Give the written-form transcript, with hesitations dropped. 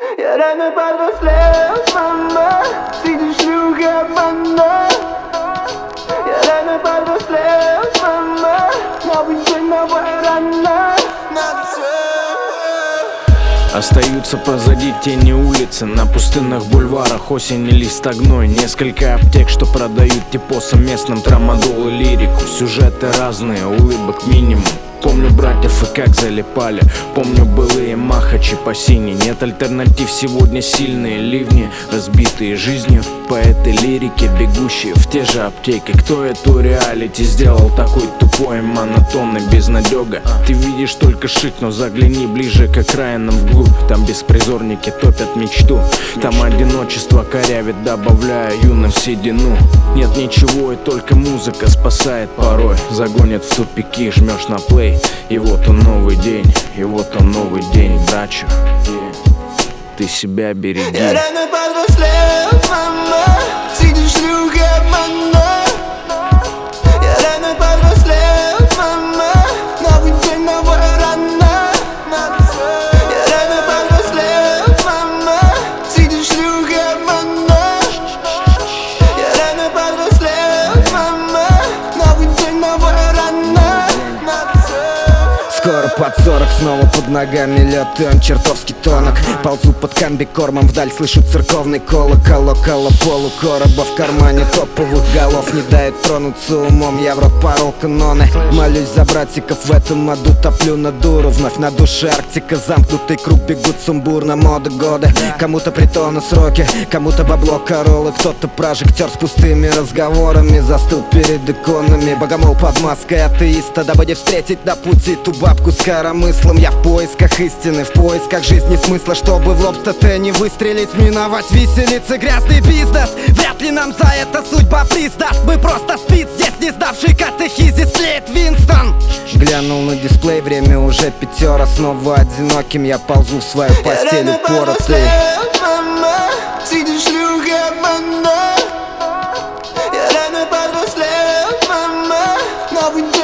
Я рано повзрослел, мама, сидишь шлюха обмана. Я рано повзрослел, мама, новый день, новая рана. Остаются позади тени улицы, на пустынных бульварах осень и лист огной. Несколько аптек, что продают типосам местным трамадол и лирику. Сюжеты разные, улыбок минимум. Помню братьев и как залипали. Помню былые махачи по синей. Нет альтернатив, сегодня сильные ливни, разбитые жизнью поэты лирики, бегущие в те же аптеки. Кто эту реалити сделал такой тупой, монотонный, безнадега? Ты видишь только шик, но загляни ближе к окраинам вглубь. Там беспризорники топят мечту. Там одиночество корявит, добавляя юным седину. Нет ничего, и только музыка спасает порой. Загонит в тупики, жмешь на плей. И вот он новый день, и вот он новый день, брачу. Ты себя береги. Я рано повзрослел, мама, сидишь шлюха обмана. Я рано повзрослел, мама, новый день, новая рана. Я рано повзрослел, мама, сидишь шлюха обмана. Я рано повзрослел, мама, новый день, новая рана. Скоро под 40, снова под ногами лед, и он чертовски тонок. Ползу под комбикормом, вдаль слышу церковный колокол. Около полукороба в кармане топовых голов не дает тронуться умом, я в рот порол каноны. Молюсь за братиков, в этом аду топлю на дуру. Вновь на душе Арктика, замкнутый круг, бегут сумбурно моды года. Кому-то притоны сроки, кому-то бабло королы. Кто-то прожектор с пустыми разговорами застыл перед иконами. Богомол под маской атеиста, дабы не встретить на пути ту бабку с коромыслом. Я в поисках истины, в поисках жизни смысла, чтобы в лоб с ТТ не выстрелить, миновать виселицы, грязный бизнес. Вряд ли нам за это судьба приз даст. Мы просто спит здесь, не сдавший катехизис, тлеет Винстон. Глянул на дисплей, время уже 5, снова одиноким я ползу в свою постель упоротый. Мама, сидишь шлюха обмана. Я рано повзрослел, мама, новый день.